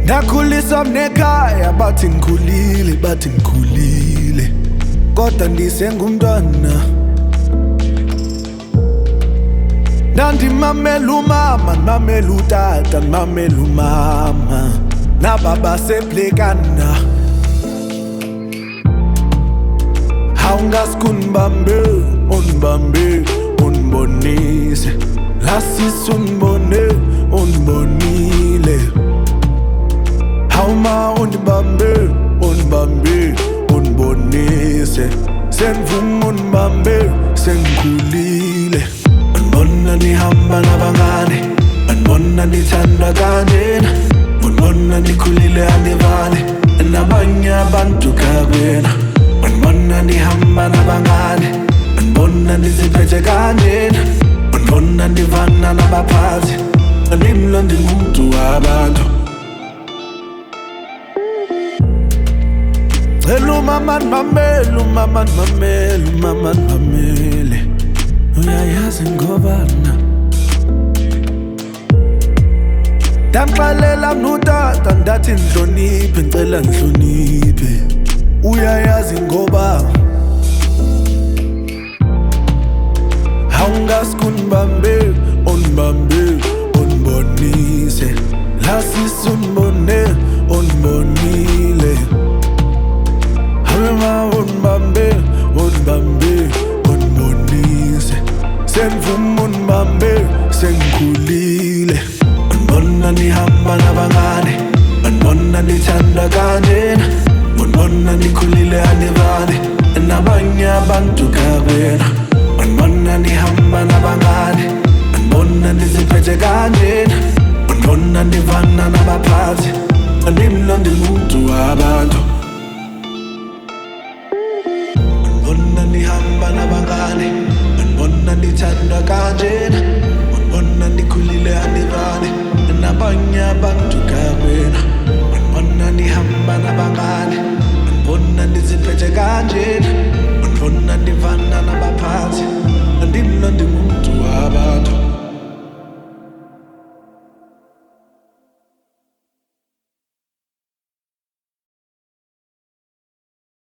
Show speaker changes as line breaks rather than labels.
Nakhuliswa nekhaya bathi ngikhulile kodwa ndisengumntwana. Nandimamela umama, ndimamela utata, ndimamela umama nababa seplekana. Awungasikundibambe, undibambe, undibonise. Lasisi undibone, undibonile. Awuma undibambe, undibambe, undibonise. Sengivuma undibambe, sengikhulile. Undibona nihamba nabangane, undibona nithanda kanjena, undibona nikhulile anivale nabanye abantu kabena. Undibona nihamba nabangane, undibona niziphethe kanjena, undibona nivana nabaphathi, nimlo ndingumuntu wabantu. Cela umama ndimamele, umama ndimamele, umama ndimamele. Uyayazi ngobana ndamxelela notata ndathi nhloniphe, ngicela nhloniphe. Uyayazi ngoba awungasikundibambe, undibambe, undibonise. Lasisi undibone, undibonile. Awuma undibambe, undibambe, undibonise. Sengivuma undibambe, sengikhulile. Undibona nihamba nabangane, undibona nithanda kanjena, undibona nikhulile anivale nabanye abantu kabena. Undibona nihamba nabangane, undibona niziphethe kanjena, undibona nivana nabaphathi, nimlo ndingumuntu wabantu. Undibona nihamba nabangane, undibona nithanda kanjena,